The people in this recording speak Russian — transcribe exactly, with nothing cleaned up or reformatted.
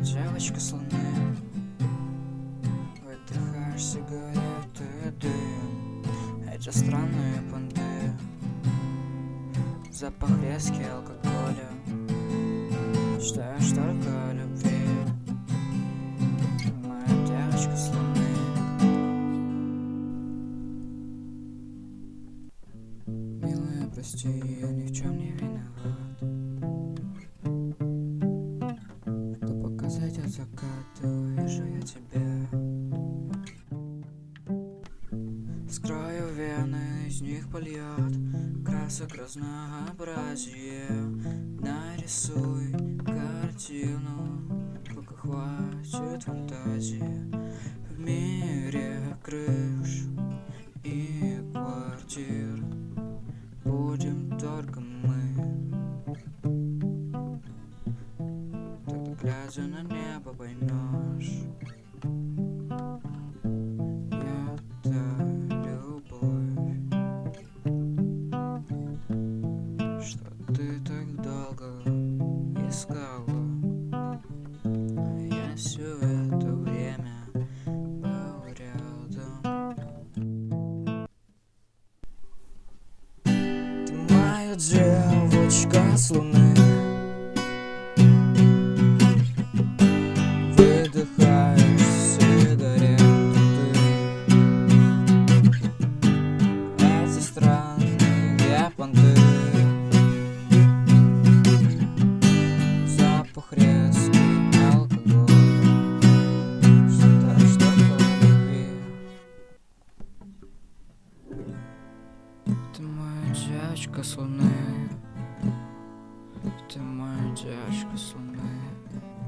Девочка с луны, выдыхаешь сигареты и дым. Эти странные понты, запах резкий алкоголя. Мечтаешь только о любви, моя девочка с луны. Милая, прости, я ни в чем не виноват. Показать от заката увижу я тебя. Скрою вены, из них польет красок разнообразие. Нарисуй картину, пока хватит фантазии. В мире крыш и квартир будем только мы. Глядя на небо, поймешь, это любовь, что ты так долго искала, а я все это время был рядом. Ты моя девочка с луны. Запах резкий алкоголь. Считаю, что по любви. Ты моя девочка с луны. Ты моя девочка с луны.